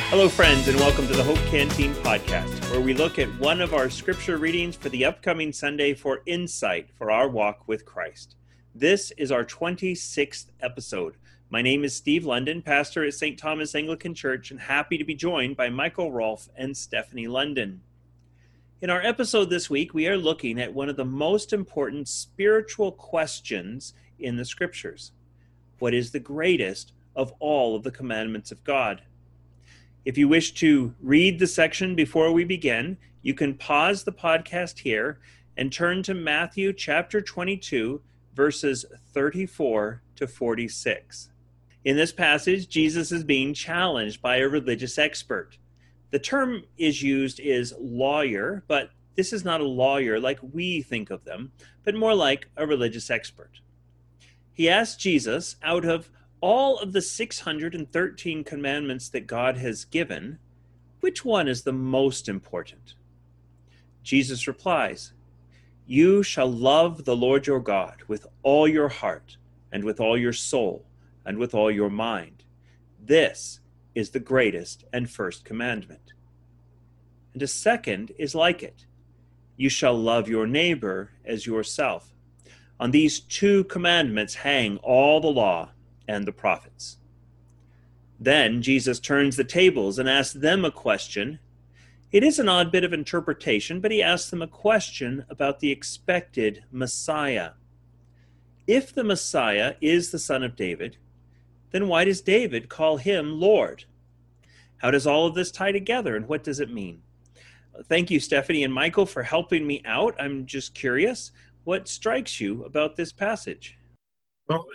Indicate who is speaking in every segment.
Speaker 1: Hello, friends, and welcome to the Hope Canteen podcast, where we look at one of our scripture readings for the upcoming Sunday for insight for our walk with Christ. This is our 26th episode. My name is Steve London, pastor at St. Thomas Anglican Church, and happy to be joined by Michael Rolfe and Stephanie London. In our episode this week, we are looking at one of the most important spiritual questions in the scriptures. What is the greatest of all of the commandments of God? If you wish to read the section before we begin, you can pause the podcast here and turn to Matthew chapter 22, verses 34 to 46. In this passage, Jesus is being challenged by a religious expert. The term used is lawyer, but this is not a lawyer like we think of them, but more like a religious expert. He asked Jesus, out of all of the 613 commandments that God has given, which one is the most important? Jesus replies, "You shall love the Lord your God with all your heart and with all your soul and with all your mind. This is the greatest and first commandment. And a second is like it. You shall love your neighbor as yourself. On these two commandments hang all the law and the prophets." Then Jesus turns the tables and asks them a question. It is an odd bit of interpretation, but he asks them a question about the expected Messiah. If the Messiah is the son of David, then why does David call him Lord? How does all of this tie together, and what does it mean? Thank you, Stephanie and Michael, for helping me out. I'm just curious, what strikes you about this passage?
Speaker 2: Well,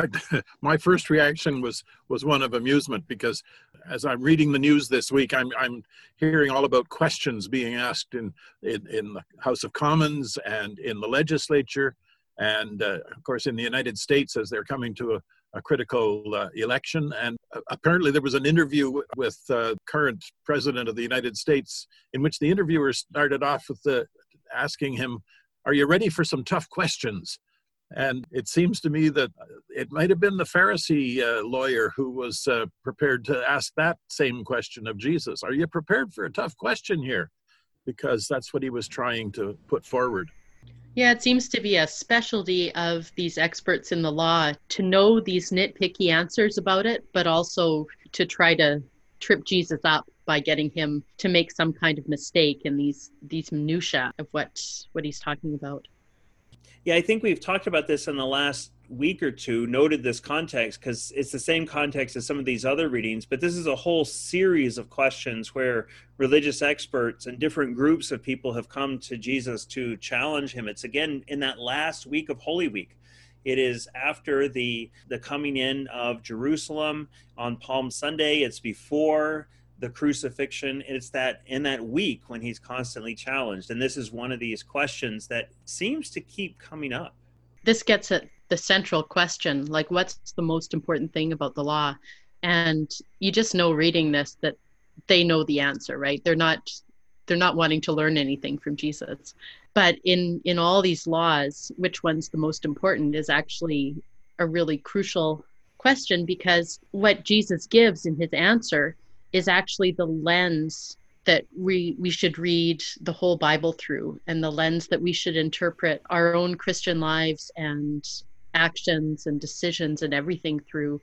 Speaker 2: my first reaction was one of amusement, because as I'm reading the news this week, I'm hearing all about questions being asked in the House of Commons and in the legislature, and of course in the United States as they're coming to a critical election. And apparently there was an interview with the current president of the United States in which the interviewer started off with asking him, "Are you ready for some tough questions?" And it seems to me that it might have been the Pharisee lawyer who was prepared to ask that same question of Jesus. Are you prepared for a tough question here? Because that's what he was trying to put forward.
Speaker 3: Yeah, it seems to be a specialty of these experts in the law to know these nitpicky answers about it, but also to try to trip Jesus up by getting him to make some kind of mistake in these minutiae of what he's talking about.
Speaker 1: Yeah, I think we've talked about this in the last week or two, noted this context, because it's the same context as some of these other readings, but this is a whole series of questions where religious experts and different groups of people have come to Jesus to challenge him. It's again in that last week of Holy Week. It is after the coming in of Jerusalem on Palm Sunday. It's before the crucifixion. It's that in that week when he's constantly challenged. And this is one of these questions that seems to keep coming up.
Speaker 3: This gets at the central question, like what's the most important thing about the law? And you just know reading this that they know the answer, right? They're not wanting to learn anything from Jesus. But in all these laws, which one's the most important is actually a really crucial question, because what Jesus gives in his answer is actually the lens that we should read the whole Bible through, and the lens that we should interpret our own Christian lives and actions and decisions and everything through.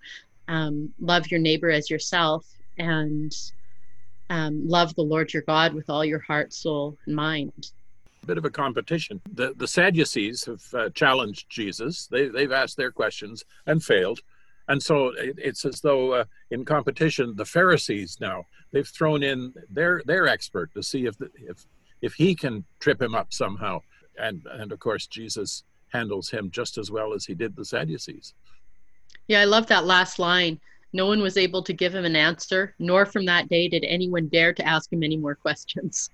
Speaker 3: Love your neighbor as yourself, and love the Lord your God with all your heart, soul, and mind.
Speaker 2: A bit of a competition. The Sadducees have challenged Jesus. They've asked their questions and failed. And so it's as though in competition, the Pharisees now, they've thrown in their expert to see if he can trip him up somehow. And of course, Jesus handles him just as well as he did the Sadducees.
Speaker 3: Yeah, I love that last line. No one was able to give him an answer, nor from that day did anyone dare to ask him any more questions.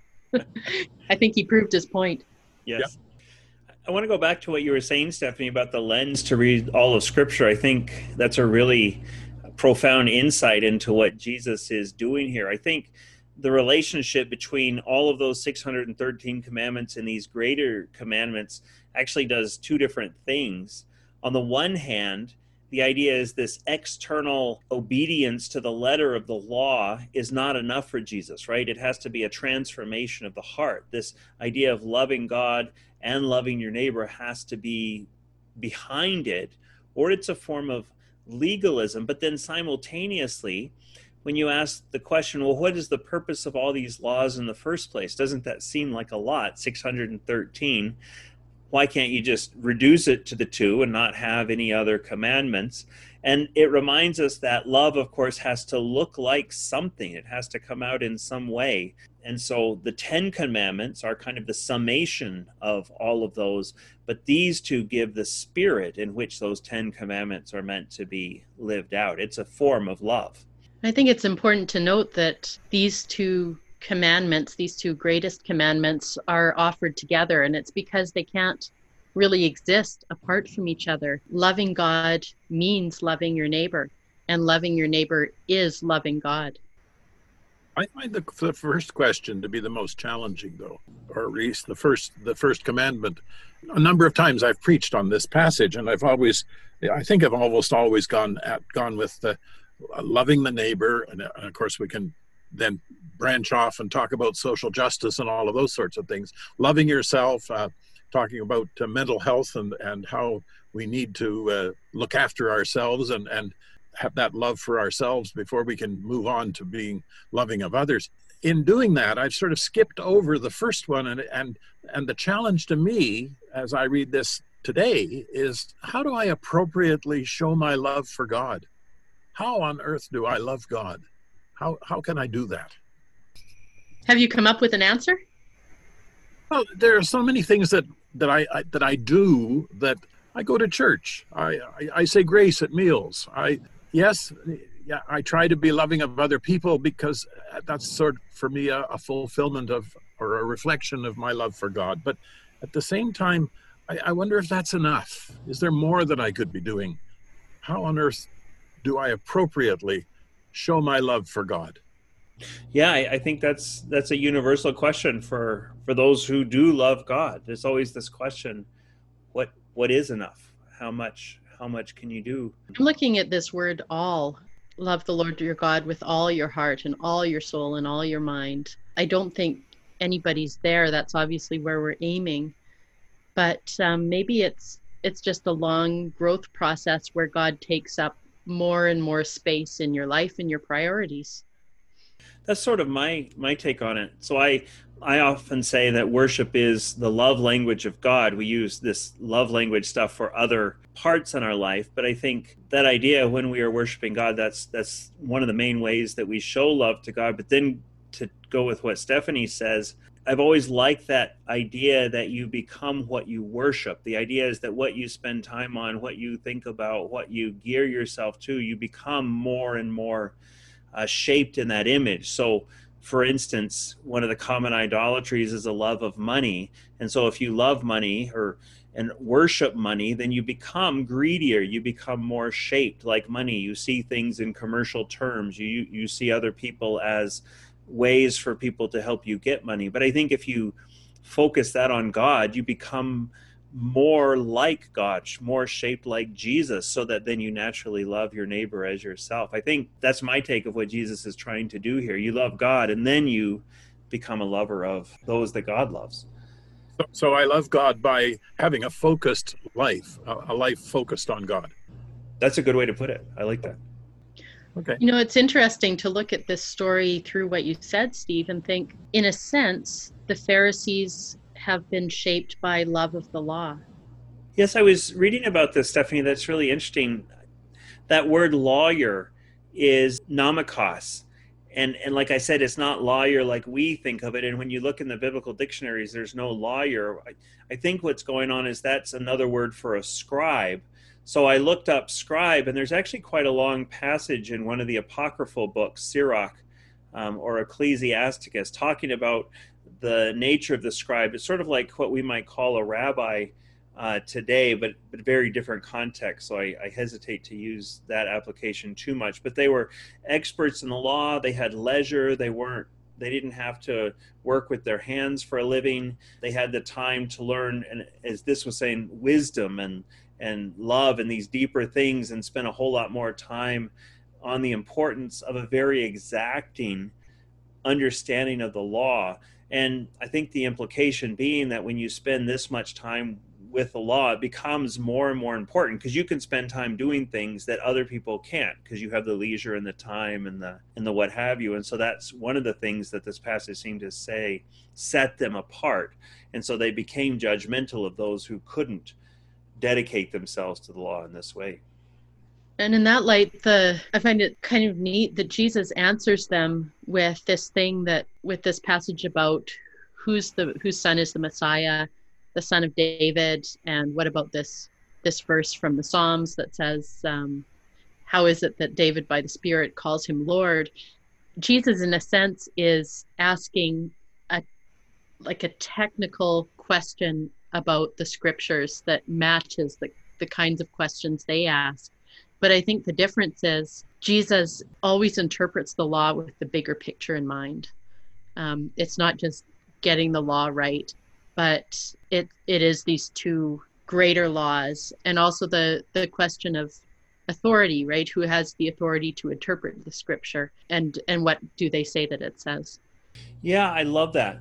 Speaker 3: I think he proved his point.
Speaker 1: Yes.
Speaker 2: Yep.
Speaker 1: I want to go back to what you were saying, Stephanie, about the lens to read all of Scripture. I think that's a really profound insight into what Jesus is doing here. I think the relationship between all of those 613 commandments and these greater commandments actually does two different things. On the one hand, the idea is this external obedience to the letter of the law is not enough for Jesus, right? It has to be a transformation of the heart. This idea of loving God and loving your neighbor has to be behind it, or it's a form of legalism. But then simultaneously, when you ask the question, well, what is the purpose of all these laws in the first place? Doesn't that seem like a lot, 613? Why can't you just reduce it to the two and not have any other commandments? And it reminds us that love, of course, has to look like something. It has to come out in some way. And so the 10 commandments are kind of the summation of all of those, but these two give the spirit in which those 10 commandments are meant to be lived out. It's a form of love.
Speaker 3: I think it's important to note that these two commandments, these two greatest commandments, are offered together, and it's because they can't really exist apart from each other. Loving God means loving your neighbor, and loving your neighbor is loving God.
Speaker 2: I find the first question to be the most challenging, though, or at least the first commandment. A number of times I've preached on this passage, and I think I've almost always gone with the loving the neighbor, and of course we can then branch off and talk about social justice and all of those sorts of things. Loving yourself, talking about mental health and how we need to look after ourselves and have that love for ourselves before we can move on to being loving of others. In doing that, I've sort of skipped over the first one, and the challenge to me as I read this today is, how do I appropriately show my love for God? How on earth do I love God? How can I do that?
Speaker 3: Have you come up with an answer?
Speaker 2: Well, there are so many things that I do. That I go to church. I say grace at meals. I try to be loving of other people, because that's sort of, for me, a fulfillment of, or a reflection of my love for God. But at the same time, I wonder if that's enough. Is there more that I could be doing? How on earth do I appropriately show my love for God?
Speaker 1: Yeah, I think that's a universal question for those who do love God. There's always this question, what is enough? How much can you do?
Speaker 3: I'm looking at this word all. Love the Lord your God with all your heart and all your soul and all your mind. I don't think anybody's there. That's obviously where we're aiming. But maybe it's just a long growth process where God takes up more and more space in your life and your priorities.
Speaker 1: That's sort of my take on it. So I often say that worship is the love language of God. We use this love language stuff for other parts in our life, but I think that idea, when we are worshiping God, that's one of the main ways that we show love to God. But then, to go with what Stephanie says, I've always liked that idea that you become what you worship. The idea is that what you spend time on, what you think about, what you gear yourself to, you become more and more shaped in that image. So, for instance, one of the common idolatries is a love of money. And so if you love money and worship money, then you become greedier. You become more shaped like money. You see things in commercial terms. You see other people as ways for people to help you get money. But I think if you focus that on God, you become more like God, more shaped like Jesus, so that then you naturally love your neighbor as yourself. I think that's my take of what Jesus is trying to do here. You love God, and then you become a lover of those that God loves.
Speaker 2: So I love God by having a focused life, a life focused on God.
Speaker 1: That's a good way to put it. I like that.
Speaker 2: Okay.
Speaker 3: You know, it's interesting to look at this story through what you said, Steve, and think, in a sense, the Pharisees have been shaped by love of the law.
Speaker 1: Yes, I was reading about this, Stephanie. That's really interesting. That word lawyer is nomikos. And like I said, it's not lawyer like we think of it. And when you look in the biblical dictionaries, there's no lawyer. I think what's going on is that's another word for a scribe. So I looked up scribe, and there's actually quite a long passage in one of the apocryphal books, Sirach or Ecclesiasticus, talking about the nature of the scribe. It's sort of like what we might call a rabbi today, but very different context. So I hesitate to use that application too much. But they were experts in the law. They had leisure. They didn't have to work with their hands for a living. They had the time to learn, and as this was saying, wisdom and love and these deeper things, and spent a whole lot more time on the importance of a very exacting understanding of the law. And I think the implication being that when you spend this much time with the law, it becomes more and more important, because you can spend time doing things that other people can't, because you have the leisure and the time and the what have you. And so that's one of the things that this passage seemed to say set them apart. And so they became judgmental of those who couldn't dedicate themselves to the law in this way.
Speaker 3: And in that light, I find it kind of neat that Jesus answers them with this passage about whose son is the Messiah, the son of David, and what about this verse from the Psalms that says, how is it that David by the Spirit calls him Lord? Jesus, in a sense, is asking a technical question about the scriptures that matches the kinds of questions they ask. But I think the difference is Jesus always interprets the law with the bigger picture in mind. It's not just getting the law right, but it is these two greater laws, and also the question of authority, right? Who has the authority to interpret the scripture, and what do they say that it says?
Speaker 1: Yeah, I love that.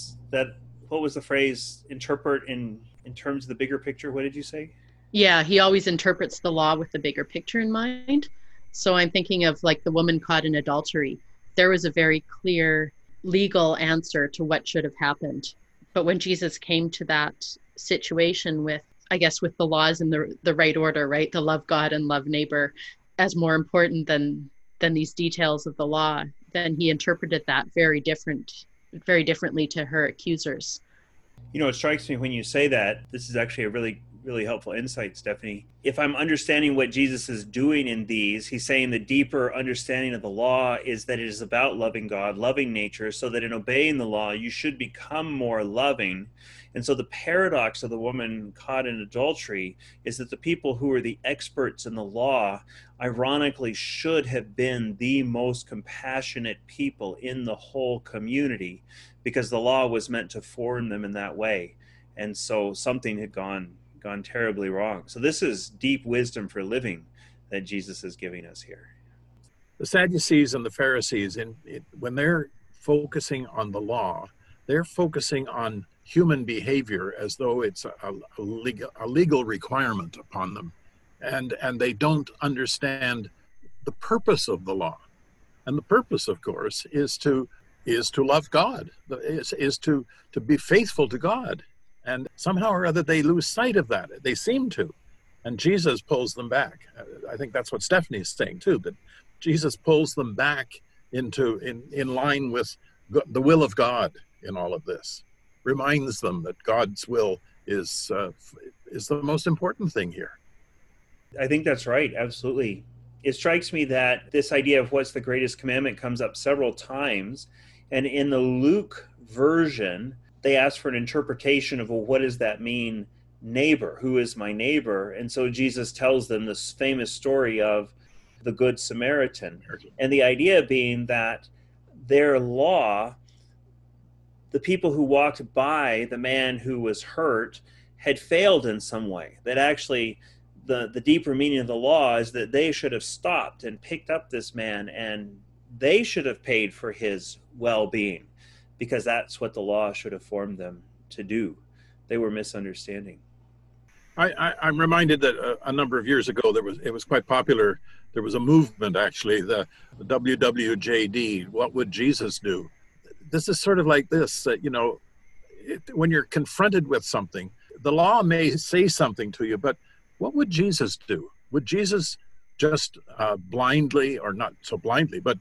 Speaker 1: What was the phrase? Interpret in terms of the bigger picture. What did you say?
Speaker 3: Yeah, he always interprets the law with the bigger picture in mind. So I'm thinking of like the woman caught in adultery. There was a very clear legal answer to what should have happened. But when Jesus came to that situation with the laws in the right order, right? To love God and love neighbor as more important than these details of the law, then he interpreted that very differently to her accusers.
Speaker 1: It strikes me when you say that, this is actually a really, really helpful insight, Stephanie. If I'm understanding what Jesus is doing in these, he's saying the deeper understanding of the law is that it is about loving God, loving nature, so that in obeying the law, you should become more loving. And so the paradox of the woman caught in adultery is that the people who are the experts in the law, ironically, should have been the most compassionate people in the whole community, because the law was meant to form them in that way. And so something had gone terribly wrong. So this is deep wisdom for living that Jesus is giving us here.
Speaker 2: The Sadducees and the Pharisees, when they're focusing on the law, they're focusing on human behavior as though it's a legal requirement upon them. And they don't understand the purpose of the law. And the purpose, of course, is to love God, is to be faithful to God. And somehow or other, they lose sight of that. They seem to. And Jesus pulls them back. I think that's what Stephanie's saying, too, that Jesus pulls them back in line with the will of God in all of this. Reminds them that God's will is the most important thing here.
Speaker 1: I think that's right. Absolutely. It strikes me that this idea of what's the greatest commandment comes up several times. And in the Luke version, they ask for an interpretation of, well, what does that mean, neighbor? Who is my neighbor? And so Jesus tells them this famous story of the Good Samaritan. And the idea being that their law, the people who walked by the man who was hurt, had failed in some way. That actually the deeper meaning of the law is that they should have stopped and picked up this man, and they should have paid for his well-being, because that's what the law should have formed them to do. They were misunderstanding.
Speaker 2: I'm reminded that a number of years ago it was quite popular. There was a movement, actually, the WWJD. What would Jesus do? This is sort of like this. When you're confronted with something, the law may say something to you, but what would Jesus do? Would Jesus just blindly, or not so blindly, but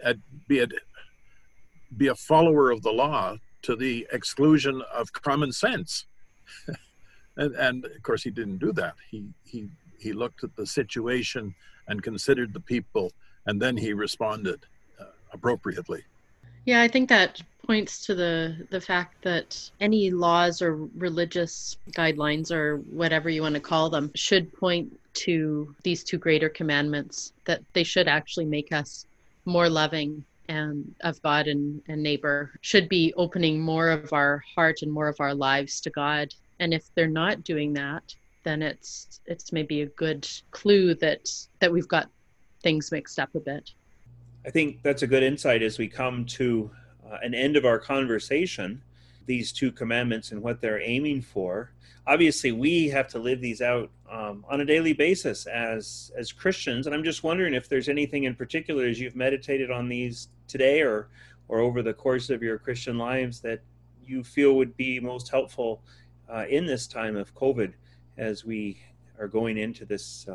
Speaker 2: be a follower of the law to the exclusion of common sense? and of course he didn't do that. He looked at the situation and considered the people, and then he responded appropriately.
Speaker 3: Yeah, I think that points to the fact that any laws or religious guidelines, or whatever you want to call them, should point to these two greater commandments, that they should actually make us more loving and of God and neighbor, should be opening more of our heart and more of our lives to God. And if they're not doing that, then it's maybe a good clue that we've got things mixed up a bit.
Speaker 1: I think that's a good insight as we come to an end of our conversation, these 2 commandments and what they're aiming for. Obviously, we have to live these out on a daily basis as Christians. And I'm just wondering if there's anything in particular as you've meditated on these today or over the course of your Christian lives that you feel would be most helpful in this time of COVID as we are going into this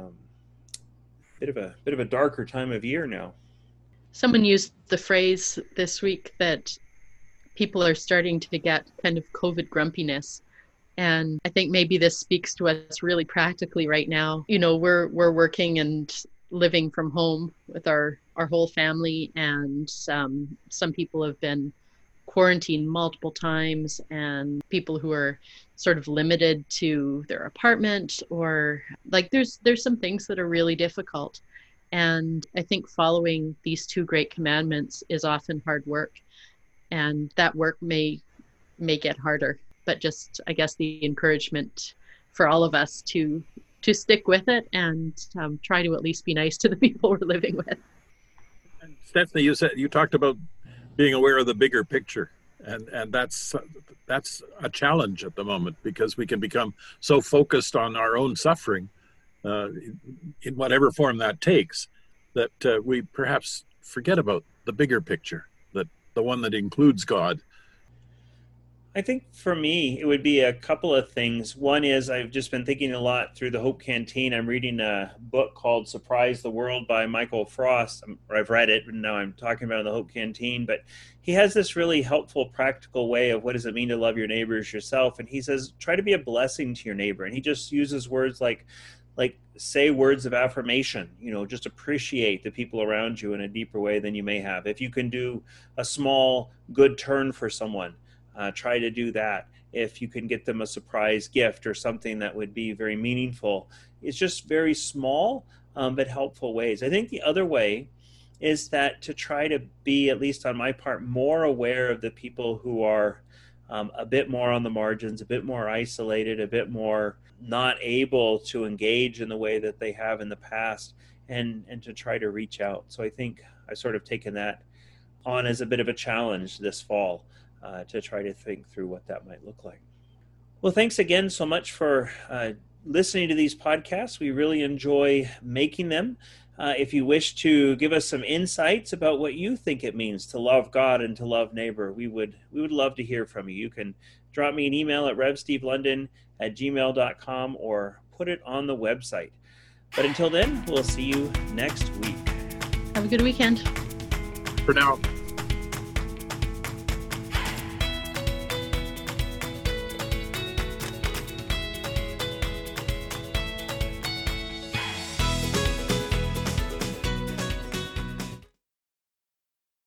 Speaker 1: bit of a darker time of year now.
Speaker 3: Someone used the phrase this week that people are starting to get kind of COVID grumpiness. And I think maybe this speaks to us really practically right now. You know, we're working and living from home with our whole family, and some people have been quarantined multiple times, and people who are sort of limited to their apartment, or like there's some things that are really difficult. And I think following these 2 great commandments is often hard work, and that work may get harder. But just, I guess, the encouragement for all of us to stick with it and try to at least be nice to the people we're living with.
Speaker 2: And Stephanie, you talked about being aware of the bigger picture, and that's a challenge at the moment, because we can become so focused on our own suffering, in whatever form that takes, that we perhaps forget about the bigger picture, that the one that includes God.
Speaker 1: I think for me, it would be a couple of things. One is I've just been thinking a lot through the Hope Canteen. I'm reading a book called Surprise the World by Michael Frost. I've read it, and now I'm talking about it in the Hope Canteen. But he has this really helpful, practical way of what does it mean to love your neighbor as yourself. And he says, try to be a blessing to your neighbor. And he just uses words like say words of affirmation, just appreciate the people around you in a deeper way than you may have. If you can do a small good turn for someone, try to do that. If you can get them a surprise gift or something that would be very meaningful, it's just very small but helpful ways. I think the other way is that to try to be, at least on my part, more aware of the people who are a bit more on the margins, a bit more isolated, a bit more not able to engage in the way that they have in the past, and to try to reach out. So I think I've sort of taken that on as a bit of a challenge this fall to try to think through what that might look like. Well, thanks again so much for listening to these podcasts. We really enjoy making them. If you wish to give us some insights about what you think it means to love God and to love neighbor, we would love to hear from you. You can drop me an email at revstevelondon@gmail.com or put it on the website. But until then, we'll see you next week.
Speaker 3: Have a good weekend.
Speaker 2: For now.